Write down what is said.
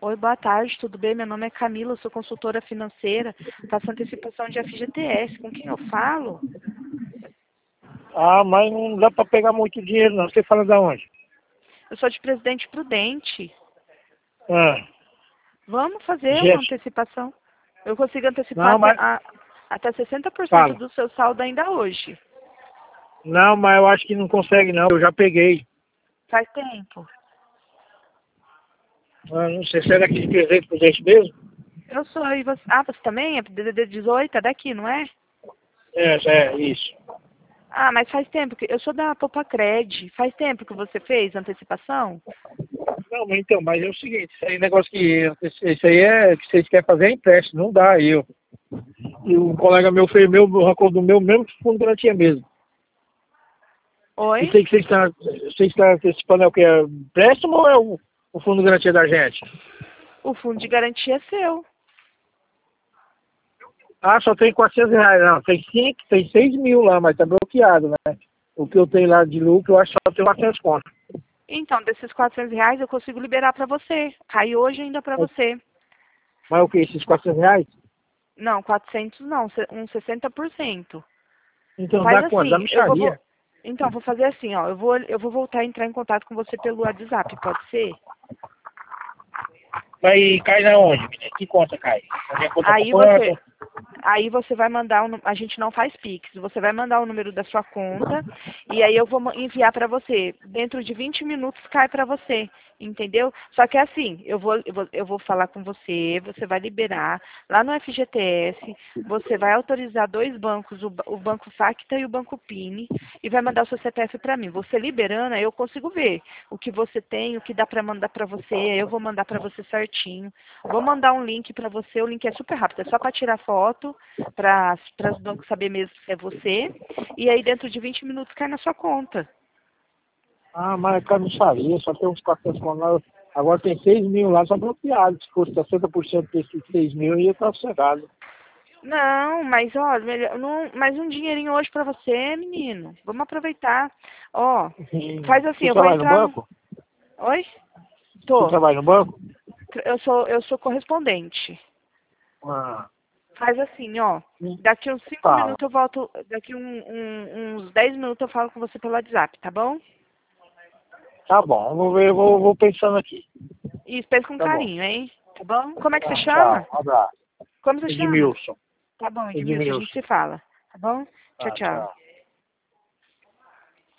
Oi, boa tarde, tudo bem? Meu nome é Camila, eu sou consultora financeira, faço antecipação de FGTS. Com quem eu falo? Ah, mas não dá pra pegar muito dinheiro não. Você fala da onde? Eu sou de Presidente Prudente. Ah, Vamos fazer uma Gerson. antecipação. Eu consigo antecipar Não, mas até 60% fala. do seu saldo ainda hoje. Não, mas eu acho que não consegue não. Eu já peguei. Faz tempo. Ah, não sei, será que de presente pro gente mesmo? Eu sou, e você... Ah, você também é DDD 18, é daqui, não é? É, isso. Ah, mas faz tempo que... Eu sou da Popacred. Faz tempo que você fez antecipação? Não, mas é o seguinte, isso aí é negócio que. Isso aí é que vocês querem fazer é empréstimo, não dá. E um colega meu fez do meu mesmo fundo de garantia mesmo. Oi? Isso aí que vocês estão antecipando é o que? É empréstimo ou é o fundo de garantia da gente? O fundo de garantia é seu. Ah, só tem R$ 400. Não, tem 6 mil lá, mas tá bloqueado, né? O que eu tenho lá de lucro, eu acho que só tem 400 conto. Então, desses R$ 400 eu consigo liberar para você. Cai hoje ainda para você. Mas o que? Esses R$ 400? Não, 400 não, uns 60%. Então Faz dá quanto? Dá assim, mixaria. então, vou fazer assim, ó, eu vou voltar a entrar em contato com você pelo WhatsApp, pode ser? Vai cair na onde? Que conta cai? Na minha conta Aí você, poupança? aí você vai mandar, a gente não faz Pix, você vai mandar o número da sua conta e aí eu vou enviar para você. Dentro de 20 minutos cai para você, entendeu? Só que é assim, eu vou falar com você, você vai liberar lá no FGTS, você vai autorizar dois bancos, o Banco Facta e o Banco Pini, e vai mandar o seu CPF para mim. Você liberando, aí eu consigo ver o que você tem, o que dá para mandar para você, aí eu vou mandar para você certinho. Vou mandar um link para você, o link é super rápido, é só para tirar foto, para os bancos saber mesmo se é você, e aí dentro de 20 minutos cai na sua conta. Ah, mas eu não sabia, só tem uns 400 conto lá. Agora tem 6 mil lá, só bloqueado. Se fosse 60% desses 6 mil, eu ia estar sossegado. Não, mas ó, mais um dinheirinho hoje para você, menino. Vamos aproveitar. Ó, faz assim, Você eu vou trabalha no entrar no... banco? Oi? Você Tô. trabalha no banco? Eu sou correspondente. Ah, Faz assim, ó. Daqui uns 5 fala. minutos eu volto. Daqui uns 10 minutos eu falo com você pelo WhatsApp, tá bom? Tá bom, vou ver, vou pensando aqui. E espere com Tá bom. carinho, hein? Tá bom? Como é que você Tá, chama? tchau. Um abraço. Como você chama? Edmilson. Tá bom, Edmilson, a gente Edmilson. se fala. Tá bom? Tchau, Tá, tchau. tchau.